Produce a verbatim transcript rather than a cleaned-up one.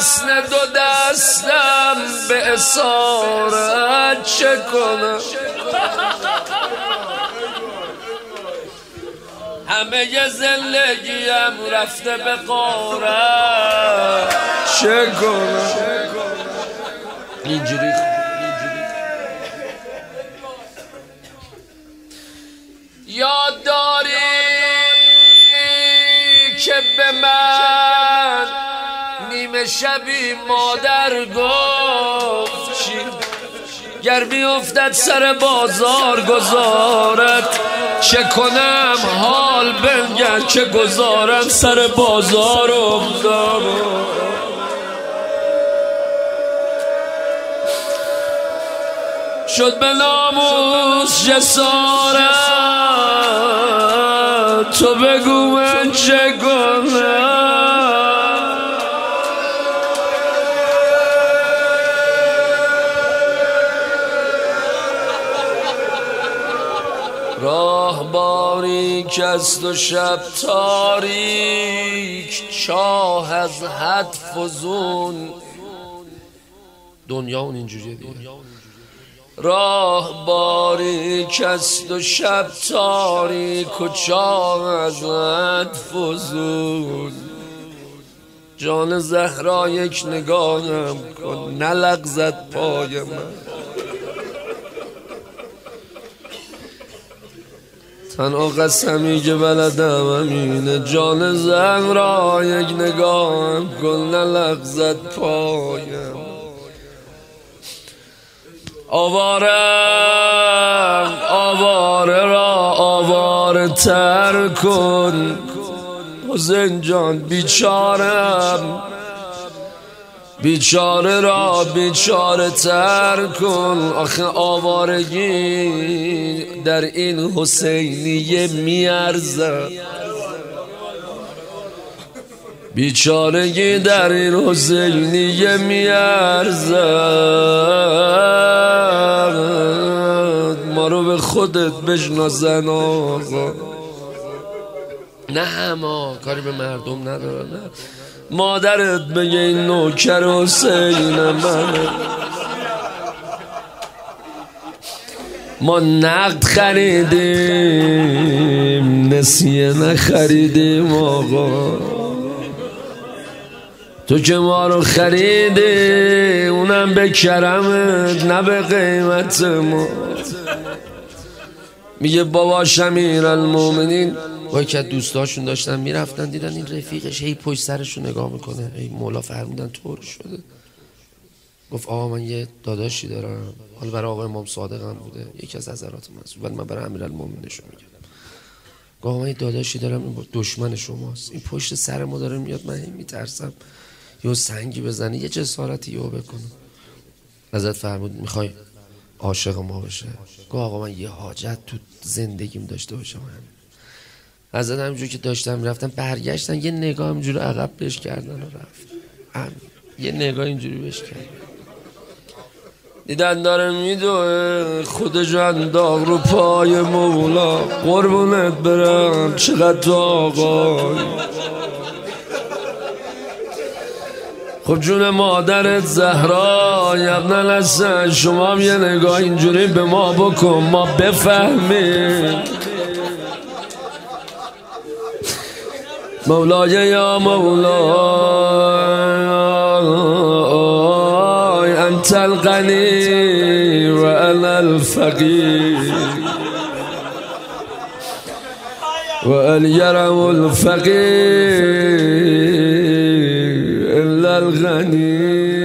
حسن دو دستم به اسارت چه کنم؟ همه زندگیم رفته به غارت چه کنم؟ اینجوری یاد داری که به من نیمه شبی مادر گفت چی؟ گر بیفتد سر بازار گذارت چه کنم؟ حال بنگر که گذارم سر بازار افتادم. شد به ناموس جسارت تو بگو من چه کنم؟ راه باریک است و شب تاریک، چاه از حد فزون. دنیا اون اینجوریه دیگه. راه باریک است و شب تاریک و چاه از حد فزون. جان زهرا یک نگاهم کن نلغزد پای من. تنها قسمی که بلدم همینه، جان زهرا یک نگاهم کن نلغزد پایم. آوارم آواره را آواره تر کن، حسین جان بیچارم بیچاره را بیچاره تر کن. آخه آوارگی در این حسینیه میارزه، بیچارگی در این حسینیه میارزه. ما رو به خودت بشناسن آقا، نه همه کاری به مردم نداره. نه مادرت بگه این نوکر حسین منه. ما نقد خریدیم نسیه نخریدیم آقا، تو که ما رو خریدی اونم به کرمت نه به قیمت ما. میگه بابا امیرالمومنین با که دوستاشون داشتن میرفتن دیدن این رفیقش هی پشت سرشون نگاه میکنه. ای مولا فرمودن طور شده. گفت آقا من یه داداشی دارم، حالا برای آقای امام صادق هم بوده، یکی از حضرات منصور، ولی من برای امیرالمومنینشون میگم. گفت آقا من یه داداشی دارم این دشمن شماست، این پشت سر ما داره میاد، من هی میترسم یه سنگی بزنه یه جسارتی یهو بکنه. حضرت فرمود میخوای عاشق ما بشه؟ گفت آقا من یه حاجت تو زندگیم داشته باشم. حضرت همینجور که داشتم میرفتن برگشتن یه نگاه همینجور عقب بهش کردن و رفت. هم. یه نگاه اینجوری بهش کردن، دیدن داره میدوه خودشو انداغ رو پای مولا. قربونت برم چقدر تو آقای. خب جون مادرت زهرا ابن الحسن شما هم یه نگاه اینجوری به ما بکن ما بفهمیم. مولای یا مولای انت الغنی و انا الفقیر و الیرم الفقیر الا الغنی.